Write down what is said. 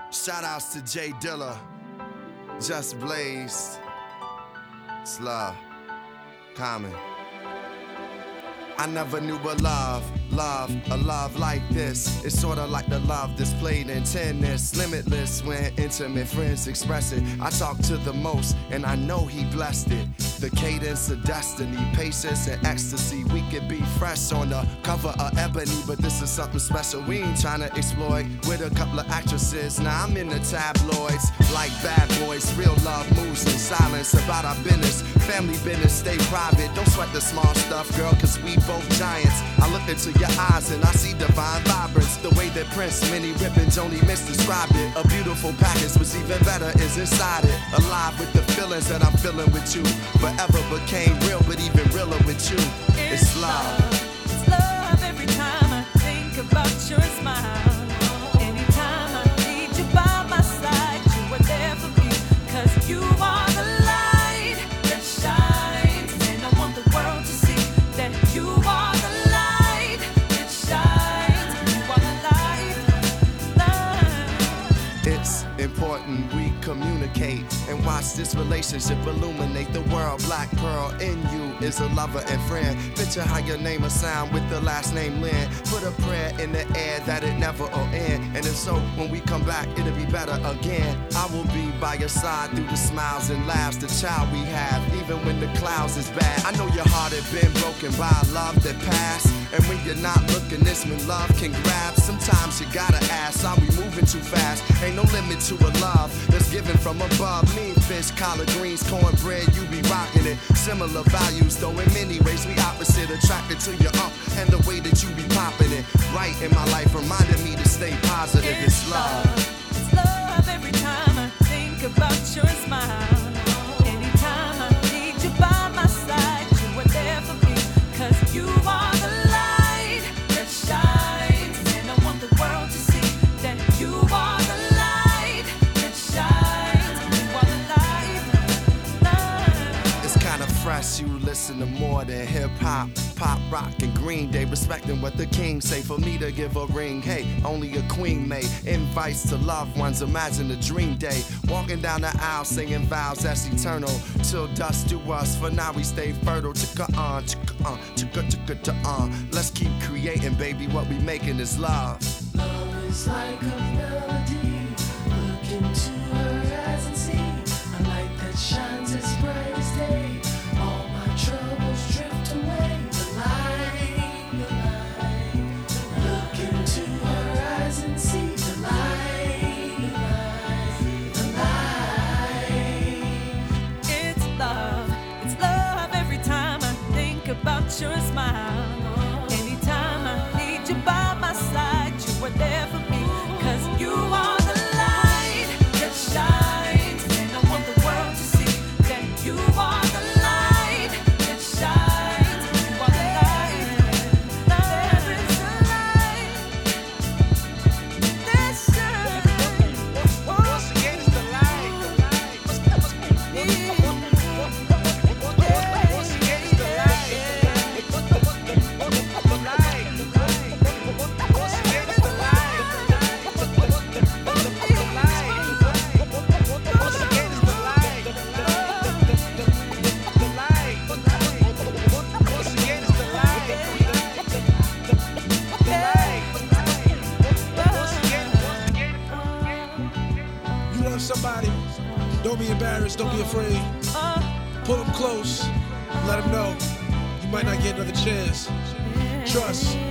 Shout outs to Jay Dilla, Just Blaze, it's love, Common. I never knew a love like this. It's sorta like the love displayed in tennis. Limitless when intimate friends express it. I talk to the most and I know he blessed it. The cadence of destiny, patience and ecstasy. We could be fresh on the cover of Ebony, but this is something special we ain't tryna exploit. With a couple of actresses, now I'm in the tabloids. Like bad boys, real love moves in silence. About our business, family business, stay private. Don't sweat the small stuff, girl, cause we both giants. I look into your eyes and I see divine vibrance. The way that Prince, many ribbons only misdescribed it. A beautiful package, what's even better is inside it. Alive with the feelings that I'm feeling with you. Forever became real, but even realer with you. It's love. It's love every time I think about your smile. Anytime I need you by my side, you are there for me. Cause you are the light that shines. And I want the world to see that you are the light that shines. You are the light. It's important we communicate and watch this relationship illuminate the world. Black Pearl in you is a lover and friend. Picture how your name will sound with the last name Lynn. Put a prayer in the air that it never will end. And if so, when we come back, it'll be better again. I will be by your side through the smiles and laughs, the child we have, even when the clouds is bad. I know your heart had been broken by a love that passed. And when you're not looking, this when love can grab. Sometimes you gotta ask, are we moving too fast? Ain't no limit to a love that's given from above. Mean fish, collard greens, cornbread, you be rocking it. Similar values, though in many ways we opposite. Attracted to your and the way that you be popping it. Right in my life, reminding me to stay positive. It's love. It's love every time I think about your smile. Anytime I need you by my side, you are there for me. Cause you are the light that shines. And I want the world to see that you are the light that shines. You are the light. It's kinda fresh, you listen to more than hip-hop. Pop, rock, and Green Day, respecting what the king say. For me to give a ring, hey, only a queen made. Invites to loved ones, imagine a dream day. Walking down the aisle, singing vows that's eternal. Till dust to us, for now we stay fertile. Chicka-on, chicka-on, chicka-chicka-chicka-on. Let's keep creating, baby, what we making is love. Love is like a melody. Look into her eyes and see a light that shines as bright as day. All my troubles drift away. The light, the light. Look into her eyes and see the light, the light. It's love every time I think about your smile. Anytime I need you by my side, you are there for me. Cause you are the light that shines. And I want the world to see that you are the light that shines. You are the light. There is a light that shines. Once again, it's the light. Once again, it's the light. Somebody, don't be embarrassed, don't be afraid. Pull them close, let them know you might not get another chance. Trust.